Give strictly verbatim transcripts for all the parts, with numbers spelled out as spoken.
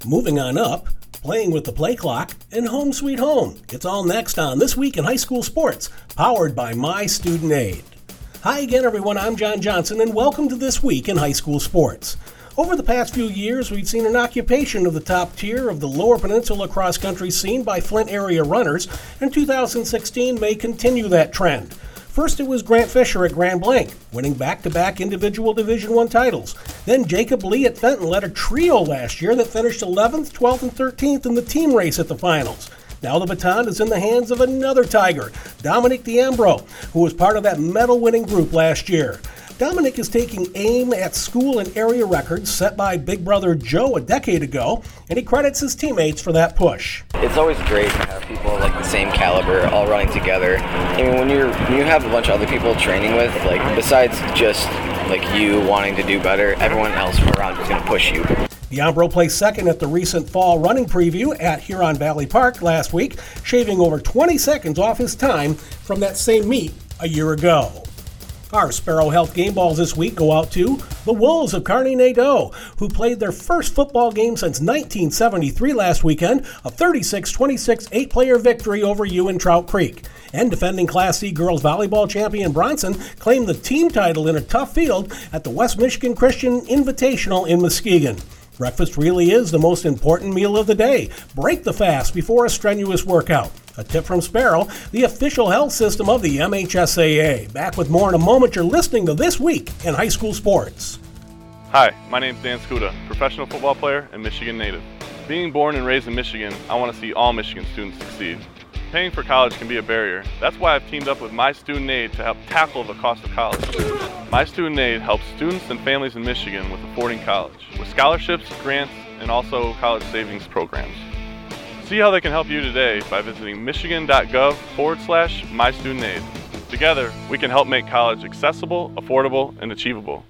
Moving on up, playing with the play clock, and home sweet home. It's all next on This Week in High School Sports, powered by My Student Aid. Hi again, everyone. I'm John Johnson, and welcome to This Week in High School Sports. Over the past few years, we've seen an occupation of the top tier of the Lower Peninsula cross-country scene by Flint area runners, and two thousand sixteen may continue that trend. First, it was Grant Fisher at Grand Blanc, winning back-to-back individual Division I titles. Then Jacob Lee at Fenton led a trio last year that finished eleventh, twelfth, and thirteenth in the team race at the finals. Now the baton is in the hands of another Tiger, Dominic D'Ambro, who was part of that medal-winning group last year. Dominic is taking aim at school and area records set by big brother Joe a decade ago, and he credits his teammates for that push. It's always great to have people like the same caliber all running together. I mean, when you're when you have a bunch of other people training with, like besides just like you wanting to do better, everyone else around is going to push you. D'Ambro placed second at the recent fall running preview at Huron Valley Park last week, shaving over twenty seconds off his time from that same meet a year ago. Our Sparrow Health game balls this week go out to the Wolves of Kearney-Nadeau, who played their first football game since nineteen seventy-three last weekend, a thirty-six twenty-six eight-player victory over U N Trout Creek. And defending Class C girls volleyball champion Bronson claimed the team title in a tough field at the West Michigan Christian Invitational in Muskegon. Breakfast really is the most important meal of the day. Break the fast before a strenuous workout. A tip from Sparrow, the official health system of the M H S A A. Back with more in a moment. You're listening to This Week in High School Sports. Hi, my name's Dan Skuda, professional football player and Michigan native. Being born and raised in Michigan, I want to see all Michigan students succeed. Paying for college can be a barrier. That's why I've teamed up with My Student Aid to help tackle the cost of college. My Student Aid helps students and families in Michigan with affording college, with scholarships, grants, and also college savings programs. See how they can help you today by visiting michigan.gov forward slash My Student Aid. Together, we can help make college accessible, affordable, and achievable.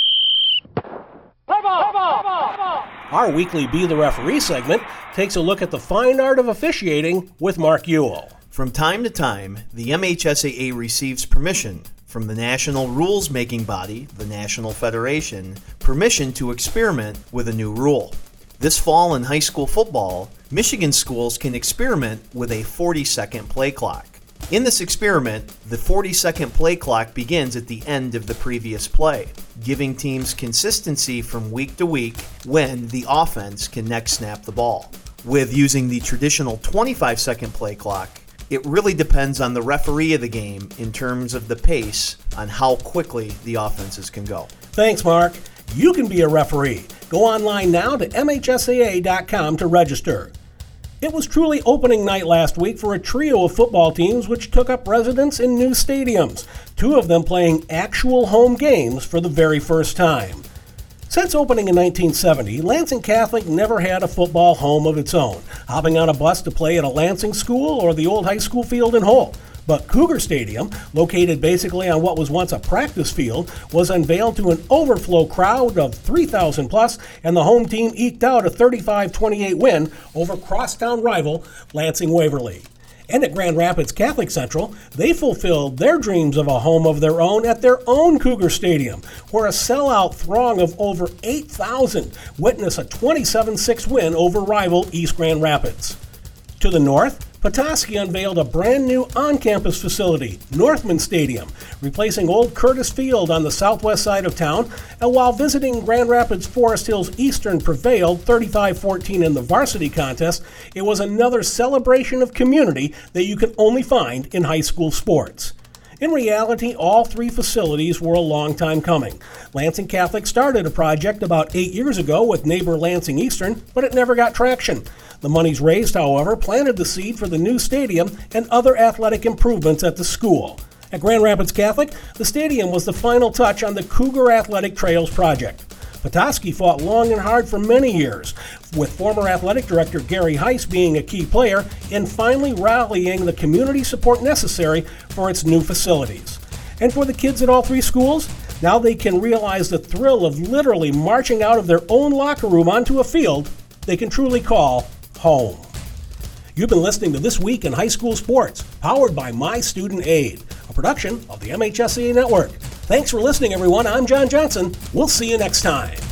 Our weekly Be the Referee segment takes a look at the fine art of officiating with Mark Ewell. From time to time, the M H S A A receives permission from the national rules-making body, the National Federation, permission to experiment with a new rule. This fall in high school football, Michigan schools can experiment with a forty-second play clock. In this experiment, the forty-second play clock begins at the end of the previous play, giving teams consistency from week to week when the offense can next snap the ball. With using the traditional twenty-five second play clock, it really depends on the referee of the game in terms of the pace on how quickly the offenses can go. Thanks, Mark. You can be a referee. Go online now to M H S A A dot com to register. It was truly opening night last week for a trio of football teams which took up residence in new stadiums, two of them playing actual home games for the very first time. Since opening in nineteen seventy, Lansing Catholic never had a football home of its own, hopping on a bus to play at a Lansing school or the old high school field in Holt. But Cougar Stadium, located basically on what was once a practice field, was unveiled to an overflow crowd of three thousand plus, and the home team eked out a thirty-five twenty-eight win over crosstown rival Lansing Waverly. And at Grand Rapids Catholic Central, they fulfilled their dreams of a home of their own at their own Cougar Stadium, where a sellout throng of over eight thousand witnessed a twenty-seven six win over rival East Grand Rapids. To the north, Petoskey unveiled a brand new on-campus facility, Northman Stadium, replacing old Curtis Field on the southwest side of town, and while visiting Grand Rapids Forest Hills Eastern prevailed thirty-five fourteen in the varsity contest, it was another celebration of community that you can only find in high school sports. In reality, all three facilities were a long time coming. Lansing Catholic started a project about eight years ago with neighbor Lansing Eastern, but it never got traction. The monies raised, however, planted the seed for the new stadium and other athletic improvements at the school. At Grand Rapids Catholic, the stadium was the final touch on the Cougar Athletic Trails project. Petoskey fought long and hard for many years, with former athletic director Gary Heiss being a key player in finally rallying the community support necessary for its new facilities. And for the kids at all three schools, now they can realize the thrill of literally marching out of their own locker room onto a field they can truly call home. You've been listening to This Week in High School Sports, powered by My Student Aid, a production of the M H S A A Network. Thanks for listening, everyone. I'm John Johnson. We'll see you next time.